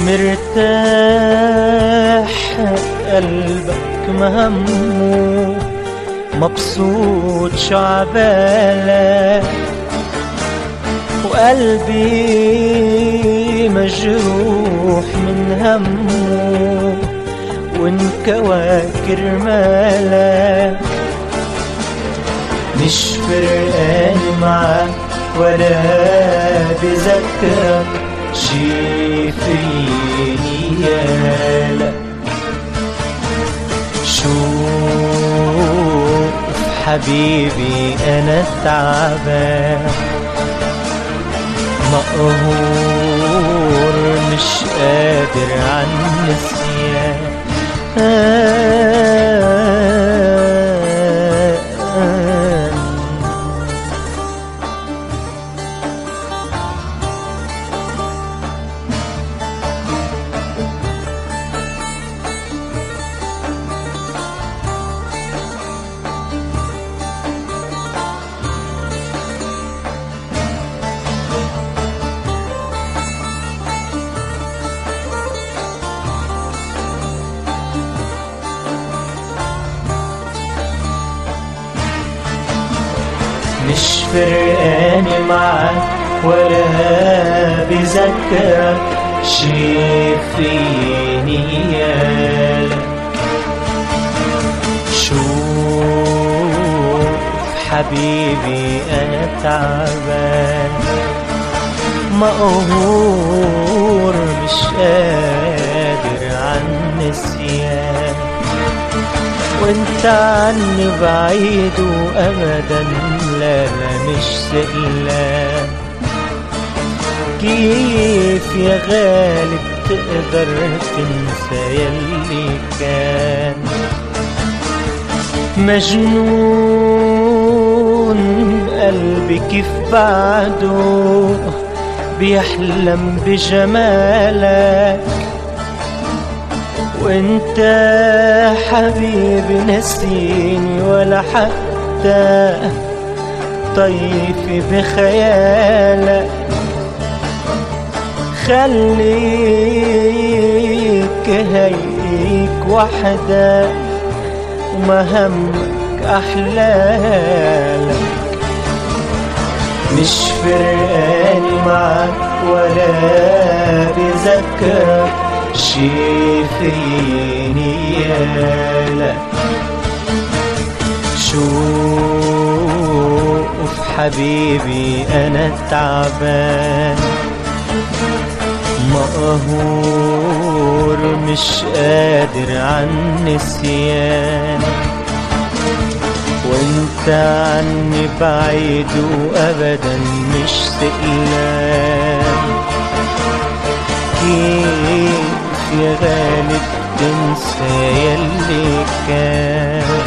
مرتاح قلبك مهموم مبسوط شو عبالك، وقلبي مجروح من همه وانكوى كرمالك. مش فرقان معك ولا بذكرك شي فيني يالك. شوف حبيبي أنا تعبان مقهور مش قادر عن نسيان. مش فرقاني معك ولا بذكرك شي فيني يالك. شوف حبيبي أنا تعبان مقهور مش قادر عن نسيان. وانت عني بعيد وابدا لا مش سئلان. كيف يا غالب تقدر تنسى يلي كان؟ مجنون قلبي كيف بعده بيحلم بجمالك. وانت حبيبي نسيني ولا حتى طيفي بخيالك. خليك هيك وحدك وما همك أحلالك. مش فرقاني معك ولا بذكرك شي فيني يالك. شوف حبيبي أنا تعبان مقهور مش قادر عن نسيان. وانت عني بعيد وأبدا مش سئلان. كيف يا غالب تنسى يلي كان؟